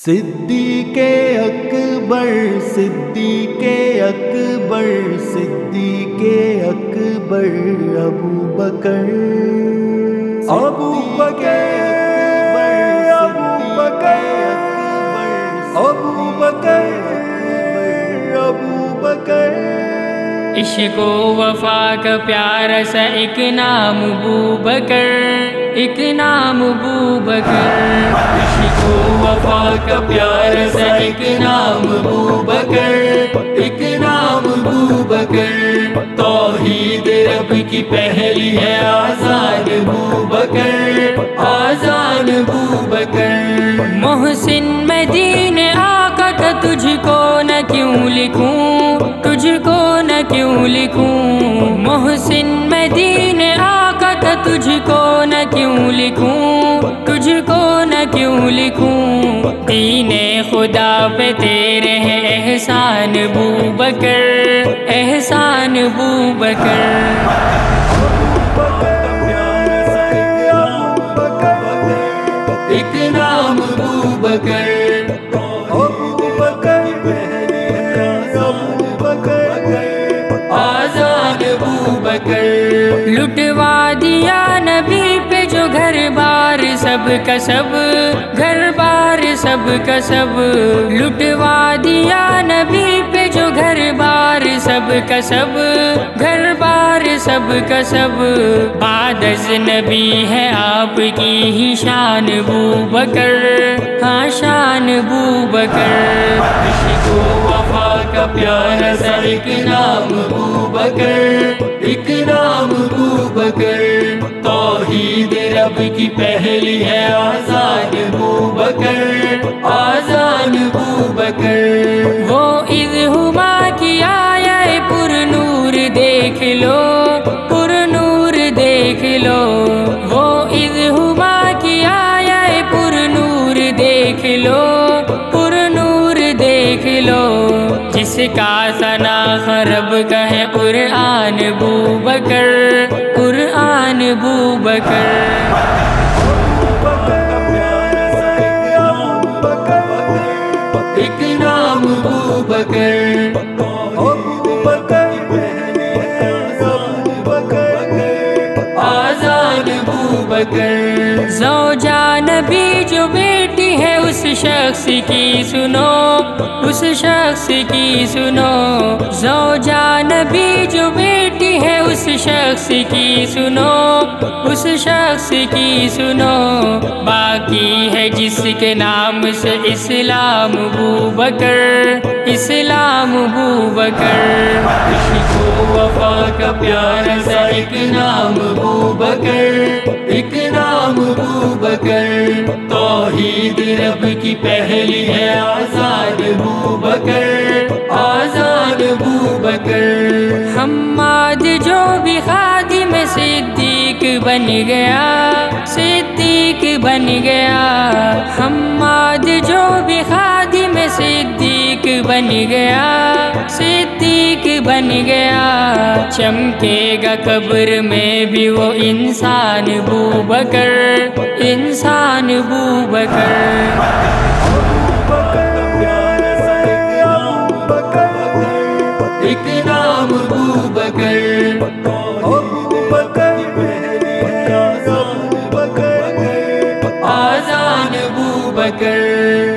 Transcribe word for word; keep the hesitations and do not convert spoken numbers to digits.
صدیق اکبر صدیق اکبر صدیق اکبر ابو بکر ابو بکر ابو بکر ابو بکر ابو بکر عشق و وفا کا پیارا سا ایک نام ابو بکر، ایک نام ابو بکر۔ عشق و وفا کا پیارا سا ایک نام ابو بکر، ایک نام ابو بکر۔ توحید رب کی پہلی ہے آزان ابو بکر، آزان ابو بکر۔ محسن مدینے آقا کا تجھ کو نہ کیوں لکھوں، تجھ کو نہ کیوں لکھوں۔ محسن مدینے آقا کا تجھ کو نہ کیوں لکھوں، تجھ کو نہ کیوں لکھوں۔ دین خدا پہ تیرے ہے احسان ابو بکر، احسان ابو بکر۔ ایک نام ابو بکر، لٹوا دیا نبی پہ جو گھر بار سب کا سب، گھر بار سب کا سب۔ لٹوا دیا نبی پہ جو گھر بار سب کا سب، گھر بار سب کا سب۔ بعد از نبی ہے آپ کی ہی شان ابو بکر، ہاں شان ابو بکر۔ عشق و وفا کا پیارا سا ایک نام ابو بکر، ایک نام ابو بکر۔ توحید رب کی پہلی ہے آزان ابو بکر، آزان ابو بکر۔ وہ اذ ہما کی آیا پر نور دیکھ لو، پر نور دیکھ لو۔ وہ اذ ہما کی آیا پر نور دیکھ لو، پر نور دیکھ لو۔ جس کا ثنا خرب کا ہے قرآن ابو بکر، قرآن ابو بکر۔ ایک نام ابو بکر، آزان ابو بکر۔ زوجہ نبی جو بیٹی ہے اس شخص کی سنو، اس شخص کی سنو۔ زوجہ نبی جو بیٹی ہے اس شخص کی سنو، اس شخص کی سنو۔ باقی ہے جس کے نام سے اسلام ابو بکر، اسلام ابو بکر۔ عشق و وفا کا پیارا سا ایک نام ابو بکر، ایک نام ابو بکر۔ توحید رب کی پہلی ہے آزان ابو بکر، آزان ابو بکر۔ حماد جو بھی خادم صدیق بن گیا، صدیق بن گیا۔ حماد جو بھی خادم صدیق بن گیا، صدیق بن گیا۔ چمکے گا قبر میں بھی وہ انسان ابو بکر، انسان ابو بکر۔ ایک نام ابو بکر، آزان ابو بکر۔